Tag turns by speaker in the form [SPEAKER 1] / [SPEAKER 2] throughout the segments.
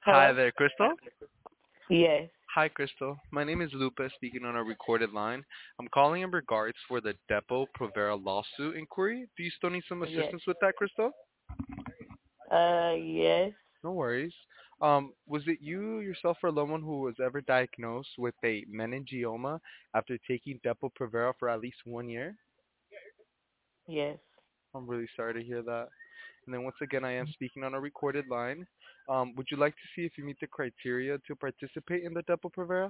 [SPEAKER 1] Hi
[SPEAKER 2] Hello?
[SPEAKER 1] there, Crystal.
[SPEAKER 2] Yes.
[SPEAKER 1] Hi, Crystal. My name is Lupa, speaking on a recorded line. I'm calling in regards for the Depo Provera lawsuit inquiry. Do you still need some
[SPEAKER 2] Yes.
[SPEAKER 1] assistance with that, Crystal?
[SPEAKER 2] Yes.
[SPEAKER 1] No worries. Was it you yourself or someone who was ever diagnosed with a meningioma after taking Depo Provera for at least 1 year?
[SPEAKER 2] Yes.
[SPEAKER 1] I'm really sorry to hear that. And then once again, I am speaking on a recorded line. Would you like to see if you meet the criteria to participate in the Depo Provera?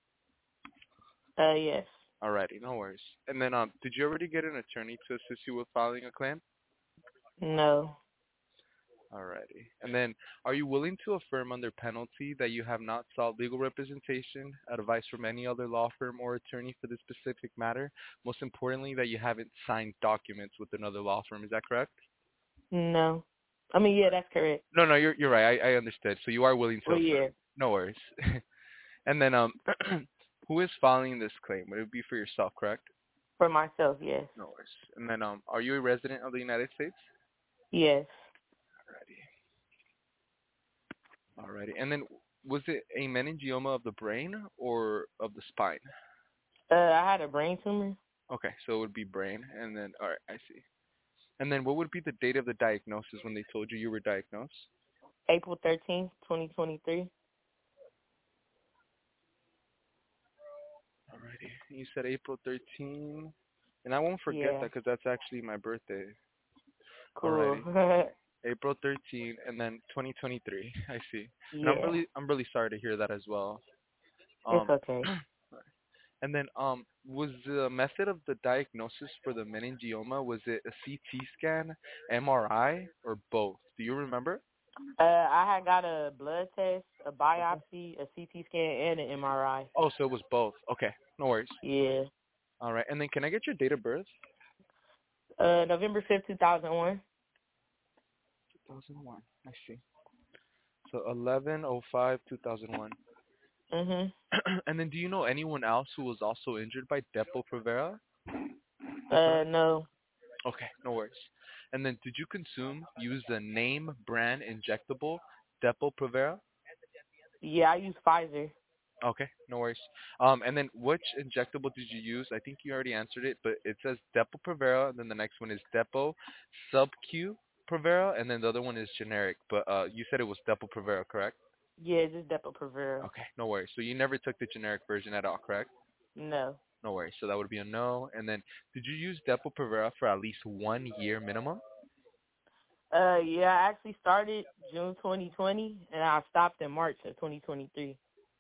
[SPEAKER 2] Yes.
[SPEAKER 1] Alrighty, no worries. And then, did you already get an attorney to assist you with filing a claim?
[SPEAKER 2] No.
[SPEAKER 1] Alrighty. And then, are you willing to affirm under penalty that you have not sought legal representation, advice from any other law firm or attorney for this specific matter? Most importantly, that you haven't signed documents with another law firm. Is that correct?
[SPEAKER 2] No. I mean, yeah, that's correct.
[SPEAKER 1] No, no, you're right. I understood. So you are willing to
[SPEAKER 2] Well,
[SPEAKER 1] affirm.
[SPEAKER 2] yeah.
[SPEAKER 1] No worries. And then, who is filing this claim? Would it be for yourself, correct?
[SPEAKER 2] For myself, yes.
[SPEAKER 1] No worries. And then, are you a resident of the United States?
[SPEAKER 2] Yes.
[SPEAKER 1] Alrighty. And then was it a meningioma of the brain or of the spine?
[SPEAKER 2] I had a brain tumor.
[SPEAKER 1] Okay, so it would be brain. And then, alright, I see. And then what would be the date of the diagnosis when they told you you were diagnosed?
[SPEAKER 2] April 13th, 2023.
[SPEAKER 1] Alrighty. You said April 13. And I won't forget
[SPEAKER 2] Yeah.
[SPEAKER 1] that because that's actually my birthday.
[SPEAKER 2] Cool.
[SPEAKER 1] Alrighty. April 13 and then 2023. I see. And I'm
[SPEAKER 2] Yeah.
[SPEAKER 1] really sorry to hear that as well.
[SPEAKER 2] It's
[SPEAKER 1] Um
[SPEAKER 2] okay.
[SPEAKER 1] And then, was the method of the diagnosis for the meningioma, was it a CT scan, MRI, or both? Do you remember?
[SPEAKER 2] I had got a blood test, a
[SPEAKER 1] Okay.
[SPEAKER 2] biopsy, a CT scan, and an MRI.
[SPEAKER 1] Oh, so it was both. Okay, no worries.
[SPEAKER 2] Yeah.
[SPEAKER 1] All right, and then can I get your date of birth?
[SPEAKER 2] November 5th, 2001.
[SPEAKER 1] 2001. I see. So 11/05/2001.
[SPEAKER 2] Mhm.
[SPEAKER 1] And then do you know anyone else who was also injured by Depo-Provera?
[SPEAKER 2] No.
[SPEAKER 1] Okay, no worries. And then did you use the name brand injectable Depo-Provera?
[SPEAKER 2] Yeah, I use Pfizer.
[SPEAKER 1] Okay, no worries. And then which injectable did you use? I think you already answered it, but it says Depo-Provera, and then the next one is Depo Sub-Q Provera, and then the other one is generic. But you said it was Depo-Provera, correct?
[SPEAKER 2] Yeah, just Depo-Provera.
[SPEAKER 1] Okay, no worries. So you never took the generic version at all, correct?
[SPEAKER 2] No.
[SPEAKER 1] No worries. So that would be a no. And then did you use Depo-Provera for at least 1 year minimum?
[SPEAKER 2] Yeah, I actually started June 2020, and I stopped in March of 2023.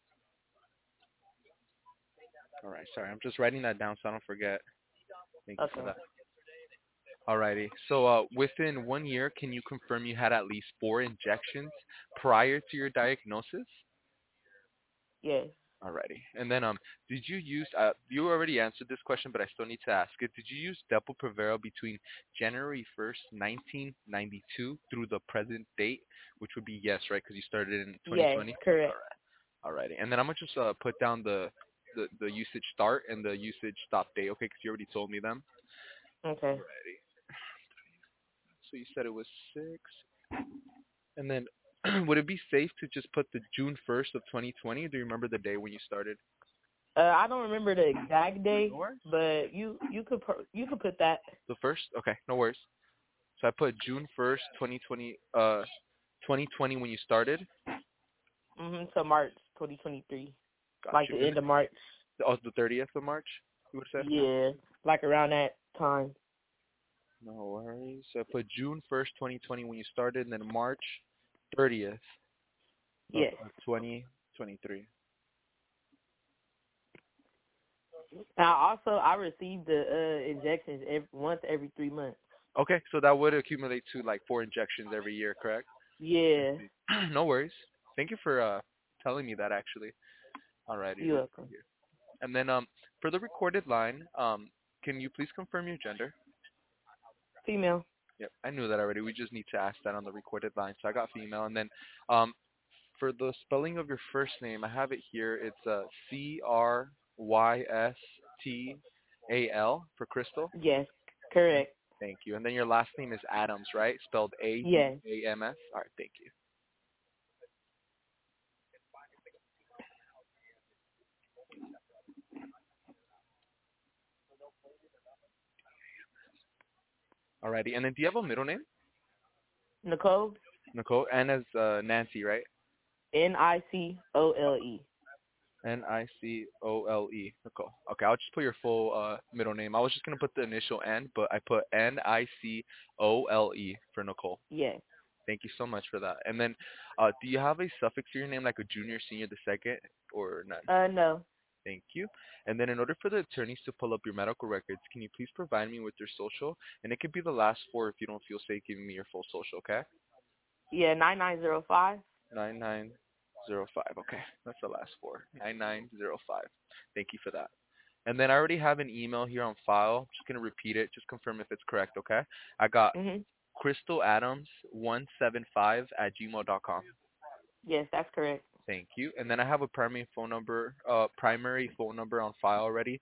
[SPEAKER 1] All right, sorry. I'm just writing that down so I don't forget. Thank you for
[SPEAKER 2] Okay.
[SPEAKER 1] that. Alrighty. So within 1 year, can you confirm you had at least 4 injections prior to your diagnosis?
[SPEAKER 2] Yes.
[SPEAKER 1] Alrighty. And then did you use you already answered this question, but I still need to ask it. Did you use Depo-Provera between January 1st, 1992 through the present date, which would be yes, right? Because you started in
[SPEAKER 2] Yes,
[SPEAKER 1] 2020.
[SPEAKER 2] correct.
[SPEAKER 1] Alrighty. And then I'm gonna just put down the usage start and the usage stop date, okay? Because you already told me them.
[SPEAKER 2] Okay.
[SPEAKER 1] Alrighty. So you said it was 6. And then, would it be safe to just put the June 1st of 2020? Do you remember the day when you started?
[SPEAKER 2] I don't remember the exact
[SPEAKER 1] No
[SPEAKER 2] day,
[SPEAKER 1] worries.
[SPEAKER 2] but you could put that.
[SPEAKER 1] The first? Okay, no worries. So I put June 1st, 2020, 2020 when you started.
[SPEAKER 2] To March 2023,
[SPEAKER 1] Got
[SPEAKER 2] like
[SPEAKER 1] you.
[SPEAKER 2] the
[SPEAKER 1] And
[SPEAKER 2] end of March.
[SPEAKER 1] oh, the 30th of March, you would have said?
[SPEAKER 2] Yeah, like around that time.
[SPEAKER 1] No worries. So I put June 1st, 2020 when you started, and then March 30th of
[SPEAKER 2] Yes.
[SPEAKER 1] 2023.
[SPEAKER 2] Now also I received the injections once every 3 months.
[SPEAKER 1] Okay, so that would accumulate to like 4 injections every year, correct? I
[SPEAKER 2] Yeah.
[SPEAKER 1] see. No worries. Thank you for telling me that actually. Alrighty,
[SPEAKER 2] You're
[SPEAKER 1] let's see
[SPEAKER 2] welcome.
[SPEAKER 1] here. And then for the recorded line, can you please confirm your gender?
[SPEAKER 2] Female.
[SPEAKER 1] Yep, I knew that already. We just need to ask that on the recorded line. So I got female. And then um for the spelling of your first name, I have it here. It's Crystal for Crystal.
[SPEAKER 2] Yes.
[SPEAKER 1] Thank,
[SPEAKER 2] Correct.
[SPEAKER 1] thank you. And then your last name is Adams, right? Spelled
[SPEAKER 2] Yes.
[SPEAKER 1] Adams. All right, thank you. Alrighty. And then do you have a middle name?
[SPEAKER 2] Nicole.
[SPEAKER 1] Nicole. And as Nancy, right?
[SPEAKER 2] Nicole.
[SPEAKER 1] Nicole. Nicole. Okay, I'll just put your full middle name. I was just gonna put the initial N, but I put Nicole for Nicole.
[SPEAKER 2] Yes.
[SPEAKER 1] Thank you so much for that. And then, do you have a suffix to your name, like a junior, senior, the second, or none?
[SPEAKER 2] No.
[SPEAKER 1] Thank you. And then, in order for the attorneys to pull up your medical records, can you please provide me with your social? And it could be the last four if you don't feel safe giving me your full social, okay?
[SPEAKER 2] Yeah, 9905.
[SPEAKER 1] 9905. Okay, that's the last four. 9905. Thank you for that. And then I already have an email here on file. I'm just gonna repeat it. Just confirm if it's correct, okay? I got
[SPEAKER 2] Mhm.
[SPEAKER 1] CrystalAdams175 at gmail.com.
[SPEAKER 2] Yes, that's correct.
[SPEAKER 1] Thank you. And then I have a primary phone number on file already.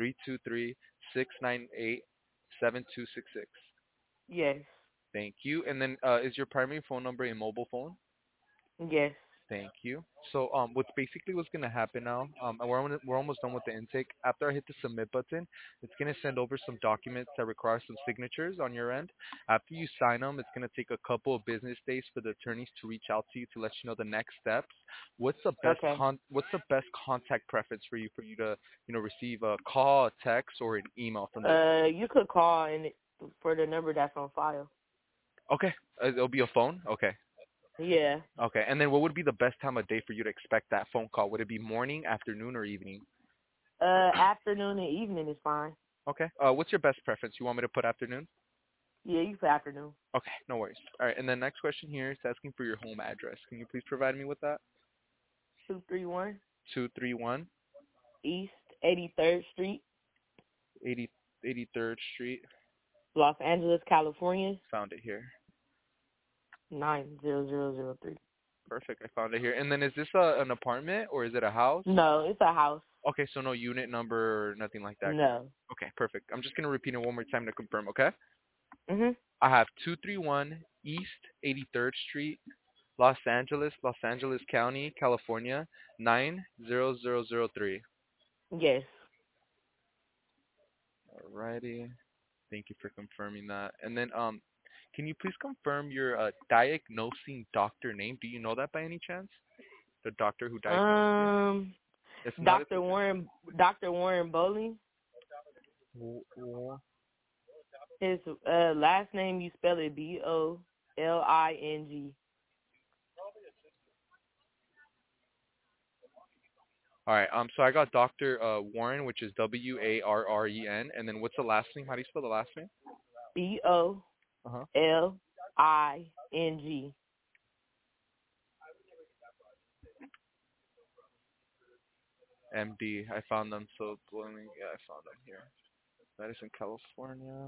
[SPEAKER 1] 323-698-7266.
[SPEAKER 2] Yes.
[SPEAKER 1] Thank you. And then is your primary phone number a mobile phone?
[SPEAKER 2] Yes.
[SPEAKER 1] Thank you. So what's gonna happen now? And we're almost done with the intake. After I hit the submit button, it's gonna send over some documents that require some signatures on your end. After you sign them, it's gonna take a couple of business days for the attorneys to reach out to you to let you know the next steps.
[SPEAKER 2] Okay.
[SPEAKER 1] What's the best contact preference for you to receive a call, a text, or an email from the?
[SPEAKER 2] You could call and for the number that's on file.
[SPEAKER 1] Okay, it'll be a phone. Okay.
[SPEAKER 2] Yeah.
[SPEAKER 1] Okay, and then what would be the best time of day for you to expect that phone call? Would it be morning, afternoon, or evening?
[SPEAKER 2] Afternoon and evening is fine.
[SPEAKER 1] Okay. What's your best preference? You want me to put afternoon?
[SPEAKER 2] Yeah, you put afternoon.
[SPEAKER 1] Okay, no worries. All right, and the next question here is asking for your home address. Can you please provide me with that?
[SPEAKER 2] 231
[SPEAKER 1] 231
[SPEAKER 2] East 83rd Street,
[SPEAKER 1] 83rd Street.
[SPEAKER 2] Los Angeles, California,
[SPEAKER 1] Found it here.
[SPEAKER 2] 90003.
[SPEAKER 1] Perfect, I found it here. And then is this an apartment or is it a house?
[SPEAKER 2] No, it's a house.
[SPEAKER 1] Okay, so no unit number or nothing like that.
[SPEAKER 2] No.
[SPEAKER 1] Okay, perfect. I'm just going to repeat it one more time to confirm, okay?
[SPEAKER 2] Mhm.
[SPEAKER 1] I have 231 East 83rd Street, Los Angeles, Los Angeles County, California, 90003.
[SPEAKER 2] Yes.
[SPEAKER 1] Alrighty. Thank you for confirming that. And then, can you please confirm your diagnosing doctor name? Do you know that by any chance? The doctor who diagnosed you? If not, it's
[SPEAKER 2] Dr.
[SPEAKER 1] okay.
[SPEAKER 2] Warren Bowling. His last name you spell it Boling.
[SPEAKER 1] All right. So I got Dr. Warren, which is Warren, and then what's the last name? How do you spell the last name?
[SPEAKER 2] Boling.
[SPEAKER 1] Uh-huh. MD. I found them. So, yeah, I found them here. Madison, California.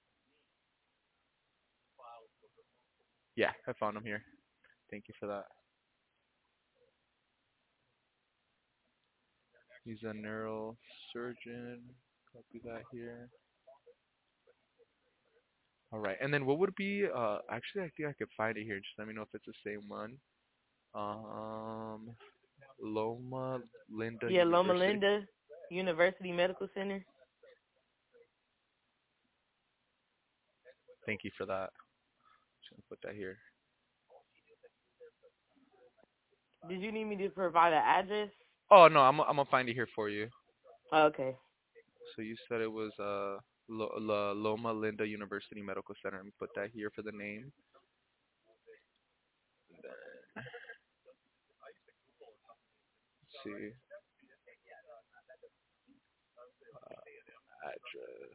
[SPEAKER 1] Yeah, I found them here. Thank you for that. He's a neurosurgeon. Copy that here. All right. And then what would be actually I think I could find it here. Just let me know if it's the same one. Um Loma Linda
[SPEAKER 2] Yeah, Loma
[SPEAKER 1] University.
[SPEAKER 2] Linda University Medical Center.
[SPEAKER 1] Thank you for that. Just gonna put that here.
[SPEAKER 2] Did you need me to provide an address?
[SPEAKER 1] Oh no, I'm gonna find it here for you.
[SPEAKER 2] Okay.
[SPEAKER 1] So you said it was Loma Linda University Medical Center. I'm gonna put that here for the name. Then, let's see. Address.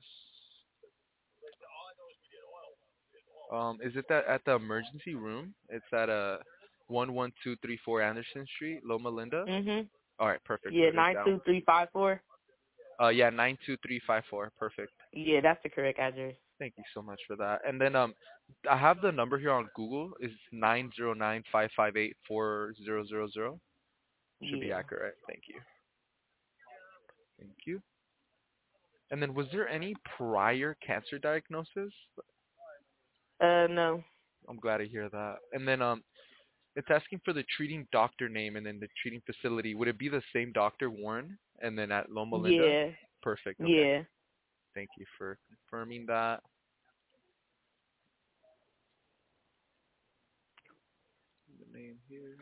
[SPEAKER 1] Is it that at the emergency room? It's at 11234 Anderson Street, Loma Linda.
[SPEAKER 2] Mhm.
[SPEAKER 1] All right, perfect.
[SPEAKER 2] Yeah,
[SPEAKER 1] Wrote it down.
[SPEAKER 2] 92354.
[SPEAKER 1] Yeah, 92354. Perfect.
[SPEAKER 2] Yeah, that's the correct address.
[SPEAKER 1] Thank you so much for that. And then I have the number here on Google. Is 909-558-4000. Should be
[SPEAKER 2] Yeah.
[SPEAKER 1] accurate. Thank you. Thank you. And then was there any prior cancer diagnosis?
[SPEAKER 2] No.
[SPEAKER 1] I'm glad to hear that. And then it's asking for the treating doctor name and then the treating facility. Would it be the same Dr. Warren and then at Loma Linda?
[SPEAKER 2] Yeah.
[SPEAKER 1] Perfect. Okay.
[SPEAKER 2] Yeah.
[SPEAKER 1] Thank you for confirming that. name here.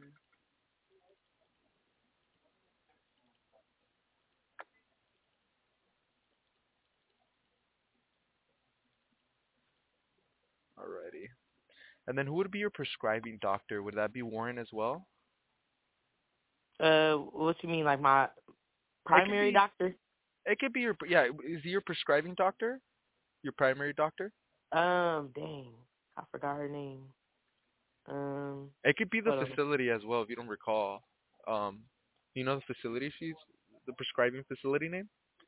[SPEAKER 1] Alrighty. And then who would be your prescribing doctor? Would that be Warren as well?
[SPEAKER 2] What you mean, like my
[SPEAKER 1] It could
[SPEAKER 2] primary
[SPEAKER 1] be.
[SPEAKER 2] doctor?
[SPEAKER 1] It could be your. Yeah. Is he your prescribing doctor? Your primary doctor?
[SPEAKER 2] Dang, I forgot her name. Um,
[SPEAKER 1] It could be the
[SPEAKER 2] Hold on.
[SPEAKER 1] facility as well if you don't recall. Um, you know the facility she's the prescribing facility name?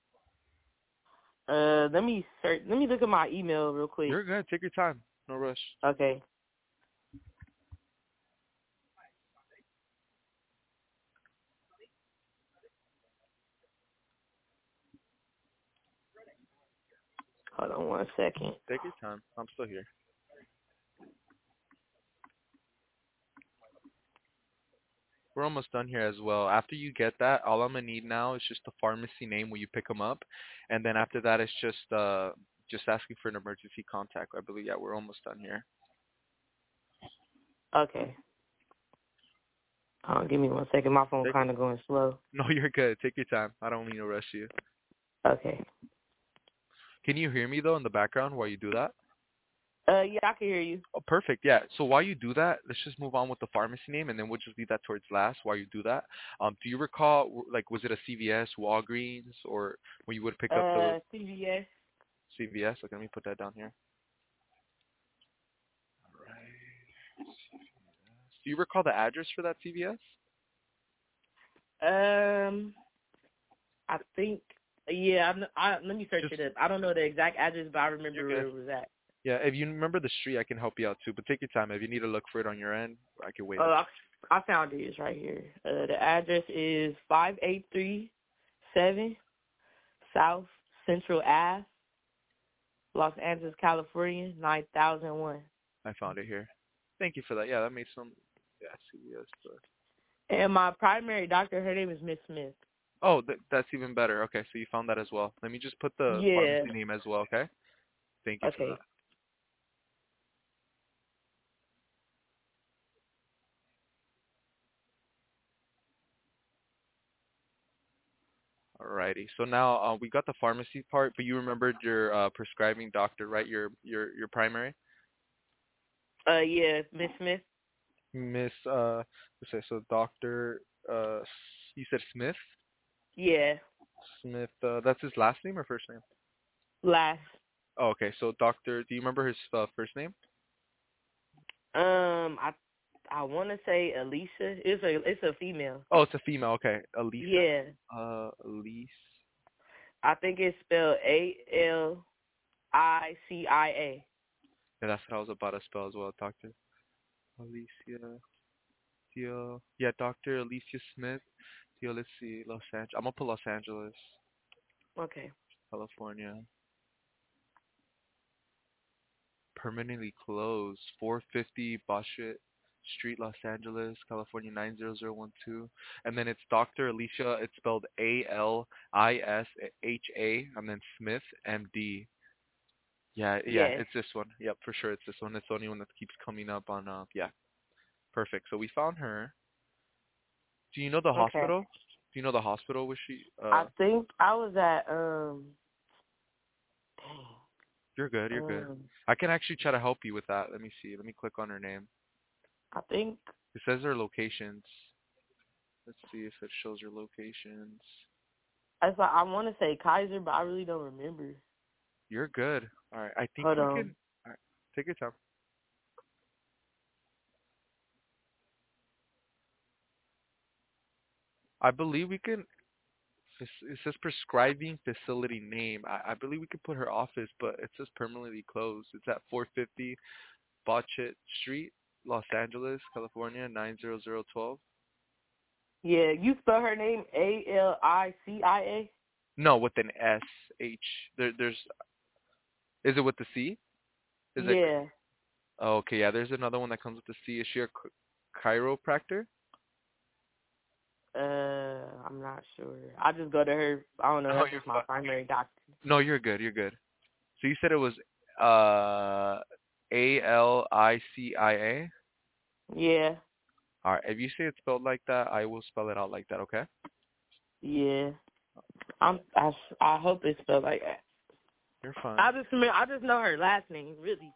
[SPEAKER 2] Let me search. Let me look at my email real quick.
[SPEAKER 1] You're good. Take your time. No rush.
[SPEAKER 2] Okay. Hold on 1 second.
[SPEAKER 1] Take your time. I'm still here. We're almost done here as well. After you get that, all I'm gonna need now is just the pharmacy name where you pick them up, and then after that, it's just asking for an emergency contact. I believe. Yeah, we're almost done here.
[SPEAKER 2] Okay. Give me 1 second. My phone
[SPEAKER 1] Take it.
[SPEAKER 2] kind of going slow.
[SPEAKER 1] No, you're good. Take your time. I don't mean to rush you.
[SPEAKER 2] Okay.
[SPEAKER 1] Can you hear me though in the background while you do that?
[SPEAKER 2] Yeah, I can hear you.
[SPEAKER 1] Oh, perfect. Yeah. So while you do that, let's just move on with the pharmacy name, and then we'll just leave that towards last while you do that. Do you recall, like, was it a CVS, Walgreens, or when you would pick up the
[SPEAKER 2] CVS.
[SPEAKER 1] CVS? Okay, let me put that down here. All right. Do you recall the address for that CVS?
[SPEAKER 2] I think. Yeah, let me search
[SPEAKER 1] Just
[SPEAKER 2] it up. I don't know the exact address, but I
[SPEAKER 1] you're
[SPEAKER 2] remember where
[SPEAKER 1] good.
[SPEAKER 2] it was at.
[SPEAKER 1] Yeah, if you remember the street, I can help you out too. But take your time. If you need to look for it on your end, I can wait.
[SPEAKER 2] I found it. It's right here. The address is 5837 South Central Ave, Los Angeles, California, 9001.
[SPEAKER 1] I found it here. Thank you for that. Yeah, that made some. Yeah, CVS. But...
[SPEAKER 2] And my primary doctor, her name is Miss Smith.
[SPEAKER 1] Oh, that's even better. Okay, so you found that as well. Let me just put the
[SPEAKER 2] Yeah.
[SPEAKER 1] pharmacy name as well, okay? Thank you for
[SPEAKER 2] Okay.
[SPEAKER 1] that. Alrighty. So now we got the pharmacy part, but you remembered your prescribing doctor, right? Your primary?
[SPEAKER 2] Yeah, Miss Smith.
[SPEAKER 1] Miss let's say so Doctor you said Smith?
[SPEAKER 2] Yeah.
[SPEAKER 1] Smith that's his last name or first name?
[SPEAKER 2] Last.
[SPEAKER 1] Oh, okay. So Doctor, do you remember his first name?
[SPEAKER 2] I want to say Alicia. It's a female.
[SPEAKER 1] Oh, it's a female. Okay. Elisa?
[SPEAKER 2] Yeah.
[SPEAKER 1] Elise.
[SPEAKER 2] I think it's spelled Alicia.
[SPEAKER 1] Yeah, that's what I was about to spell as well, Doctor. Alicia. Theo. Yeah, Dr. Alicia Smith. Theo, let's see. Los Angeles. I'm gonna put Los Angeles,
[SPEAKER 2] Okay.
[SPEAKER 1] California. Permanently closed. 450 Bashit Street, Los Angeles, California 90012. And then it's Dr. Alicia. It's spelled Alisha, and then Smith, MD. Yeah,
[SPEAKER 2] Yes.
[SPEAKER 1] it's this one. Yep, for sure, it's this one. It's the only one that keeps coming up on. Yeah, perfect. So we found her. Do you know the
[SPEAKER 2] Okay.
[SPEAKER 1] hospital? Do you know the hospital? Was she?
[SPEAKER 2] I think I was at
[SPEAKER 1] You're good. You're good.
[SPEAKER 2] dang.
[SPEAKER 1] I can actually try to help you with that. Let me see. Let me click on her name.
[SPEAKER 2] I think
[SPEAKER 1] It says her locations. Let's see if it shows her locations.
[SPEAKER 2] I want to say Kaiser, but I really don't remember.
[SPEAKER 1] You're good. All right. I think
[SPEAKER 2] Hold
[SPEAKER 1] we
[SPEAKER 2] on.
[SPEAKER 1] can. All right. Take your time. I believe we can. It says prescribing facility name. I believe we could put her office, but it says permanently closed. It's at 450 Botchet Street, Los Angeles, California 90012.
[SPEAKER 2] Yeah, you spell her name Alicia.
[SPEAKER 1] No, with an S H. There's. Is it with the C? Is it?
[SPEAKER 2] Yeah.
[SPEAKER 1] Oh, okay, yeah. There's another one that comes with the C. Is she a chiropractor?
[SPEAKER 2] I'm not sure. I just go to her. I don't know.
[SPEAKER 1] Oh,
[SPEAKER 2] That's
[SPEAKER 1] you're
[SPEAKER 2] just my
[SPEAKER 1] fine.
[SPEAKER 2] primary doctor.
[SPEAKER 1] No, you're good. You're good. So you said it was uh Alicia.
[SPEAKER 2] Yeah.
[SPEAKER 1] All right. If you say it's spelled like that, I will spell it out like that. Okay.
[SPEAKER 2] Yeah. I hope it's spelled like that.
[SPEAKER 1] You're fine.
[SPEAKER 2] I just know her last name, really.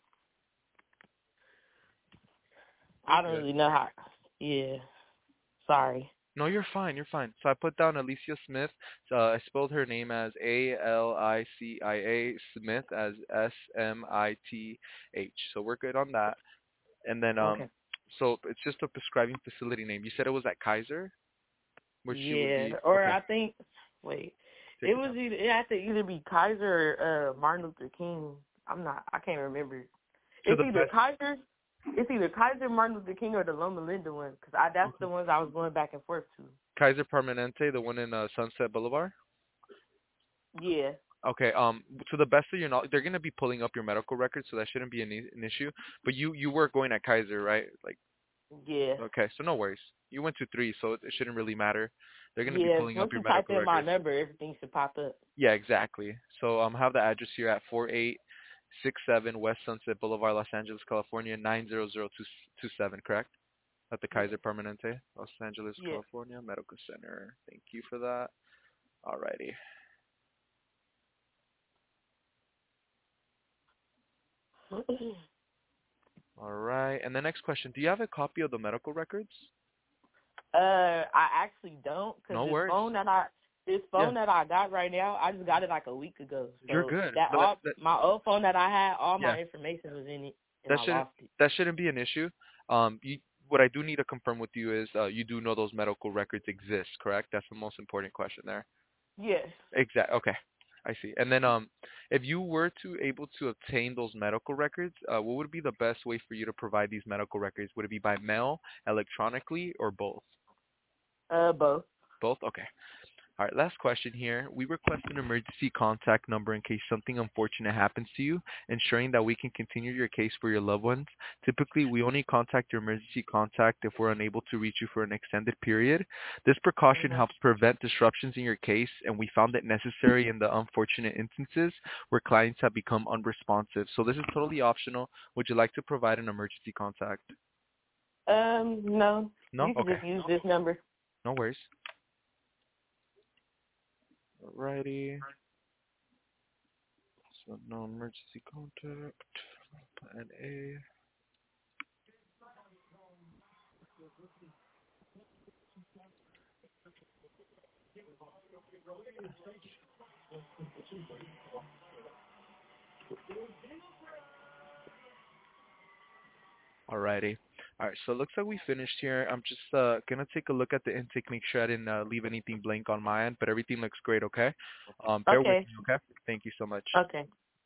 [SPEAKER 2] I don't
[SPEAKER 1] Good.
[SPEAKER 2] really know how. Yeah. Sorry.
[SPEAKER 1] No, you're fine. You're fine. So I put down Alicia Smith. So I spelled her name as Alicia Smith as Smith. So we're good on that. And then
[SPEAKER 2] Okay.
[SPEAKER 1] so it's just a prescribing facility name. You said it was at Kaiser, where she would
[SPEAKER 2] Yeah.
[SPEAKER 1] be.
[SPEAKER 2] Or
[SPEAKER 1] Okay,
[SPEAKER 2] I think. Wait.
[SPEAKER 1] take your time.
[SPEAKER 2] It had to either be Kaiser or Martin Luther King. I can't remember.
[SPEAKER 1] To
[SPEAKER 2] It's
[SPEAKER 1] the
[SPEAKER 2] either
[SPEAKER 1] best.
[SPEAKER 2] Kaiser. It's either Kaiser, Martin Luther King, or the Loma Linda one. That's
[SPEAKER 1] Okay.
[SPEAKER 2] the ones I was going back and forth to.
[SPEAKER 1] Kaiser Permanente, the one in Sunset Boulevard.
[SPEAKER 2] Yeah.
[SPEAKER 1] Okay. To the best of your knowledge, they're gonna be pulling up your medical records, so that shouldn't be an issue. But you were going at Kaiser, right? Like,
[SPEAKER 2] Yeah.
[SPEAKER 1] okay, so no worries. You went to three, so it shouldn't really matter. They're gonna be
[SPEAKER 2] Yeah.
[SPEAKER 1] pulling up
[SPEAKER 2] Once
[SPEAKER 1] your
[SPEAKER 2] you type
[SPEAKER 1] medical
[SPEAKER 2] in my
[SPEAKER 1] records.
[SPEAKER 2] number, everything should pop up.
[SPEAKER 1] Yeah, exactly. So have the address here at 4867 West Sunset Boulevard, Los Angeles, California 90027, correct? At the Kaiser Permanente, Los Angeles,
[SPEAKER 2] Yeah.
[SPEAKER 1] California Medical Center. Thank you for that. Alrighty. All right. And the next question, do you have a copy of the medical records?
[SPEAKER 2] I actually don't, cause
[SPEAKER 1] No worries.
[SPEAKER 2] this
[SPEAKER 1] Yeah,
[SPEAKER 2] phone that I got right now, I just got it like a week ago.
[SPEAKER 1] you're
[SPEAKER 2] So
[SPEAKER 1] good.
[SPEAKER 2] my old phone that I had, all
[SPEAKER 1] Yeah,
[SPEAKER 2] my information was in it, and
[SPEAKER 1] that
[SPEAKER 2] I
[SPEAKER 1] shouldn't
[SPEAKER 2] lost it.
[SPEAKER 1] that shouldn't be an issue. What I do need to confirm with you is you do know those medical records exist, correct? That's the most important question there.
[SPEAKER 2] Yes.
[SPEAKER 1] Exact. Okay, I see. And then if you were to able to obtain those medical records, what would be the best way for you to provide these medical records? Would it be by mail, electronically, or both?
[SPEAKER 2] Both.
[SPEAKER 1] Both. Okay. All right, last question here. We request an emergency contact number in case something unfortunate happens to you, ensuring that we can continue your case for your loved ones. Typically, we only contact your emergency contact if we're unable to reach you for an extended period. This precaution
[SPEAKER 2] Mhm.
[SPEAKER 1] helps prevent disruptions in your case, and we found it necessary in the unfortunate instances where clients have become unresponsive. So this is totally optional. Would you like to provide an emergency contact?
[SPEAKER 2] No.
[SPEAKER 1] No?
[SPEAKER 2] You can
[SPEAKER 1] Okay.
[SPEAKER 2] just use this number.
[SPEAKER 1] No worries. Alrighty. So no emergency contact. Plan A. Alrighty. Alright, so it looks like we finished here. I'm just gonna take a look at the intake, make sure I didn't leave anything blank on my end, but everything looks great, okay? Bear with
[SPEAKER 2] Okay.
[SPEAKER 1] me, okay? Thank you so much.
[SPEAKER 2] Okay.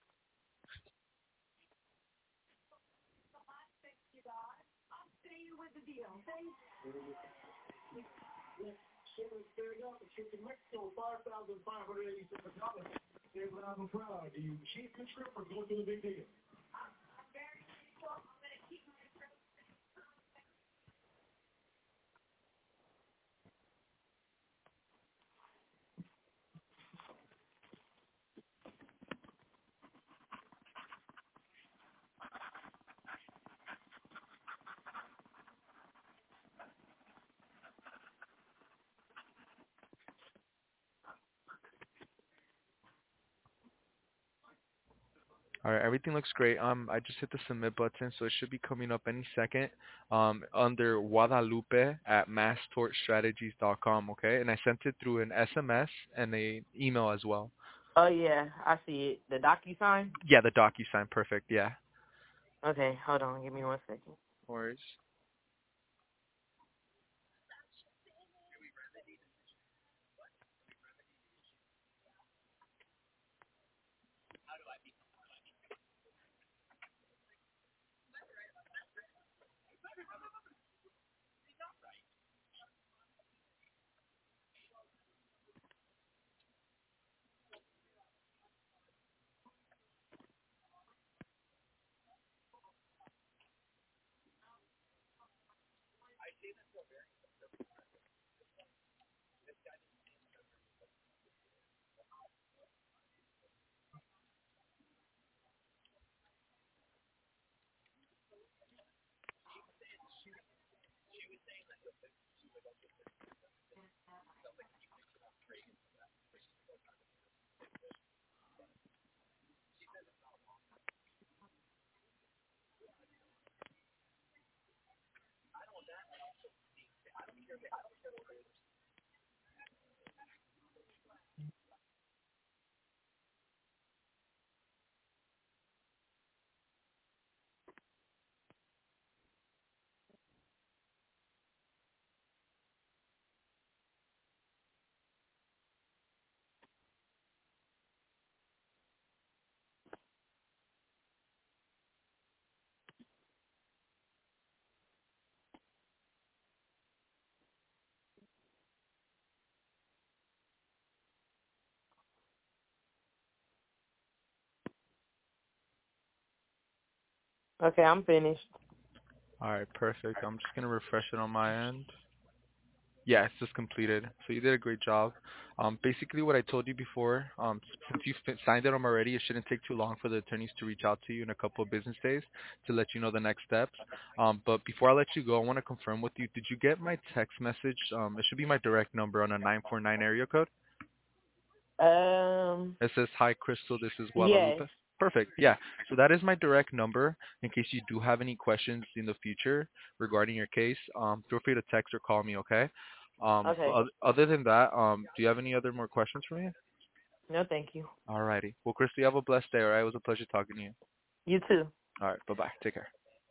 [SPEAKER 1] Alright, everything looks great. I just hit the submit button, so it should be coming up any second. Under Guadalupe at masstortstrategies.com, okay? And I sent it through an SMS and a email as well.
[SPEAKER 2] Oh yeah, I see it. The DocuSign.
[SPEAKER 1] Yeah, the DocuSign, perfect, yeah.
[SPEAKER 2] Okay, hold on. Give me 1 second.
[SPEAKER 1] No worries.
[SPEAKER 2] Okay, I'm finished.
[SPEAKER 1] All right, perfect. I'm just gonna refresh it on my end. Yeah, it's just completed. So you did a great job. Basically, what I told you before, since you signed them already, it shouldn't take too long for the attorneys to reach out to you in a couple of business days to let you know the next steps. But before I let you go, I want to confirm with you, did you get my text message? It should be my direct number on a 949 area code. It says, "Hi, Crystal. This is
[SPEAKER 2] Yes.
[SPEAKER 1] Guadalupe." Perfect. Yeah. So that is my direct number. In case you do have any questions in the future regarding your case, feel free to text or call me. Okay. But
[SPEAKER 2] Okay.
[SPEAKER 1] other than that, do you have any other more questions for me?
[SPEAKER 2] No, thank you.
[SPEAKER 1] Alrighty. Well, Crystal, you have a blessed day. All right. It was a pleasure talking to you.
[SPEAKER 2] You too.
[SPEAKER 1] All right. Bye bye. Take care.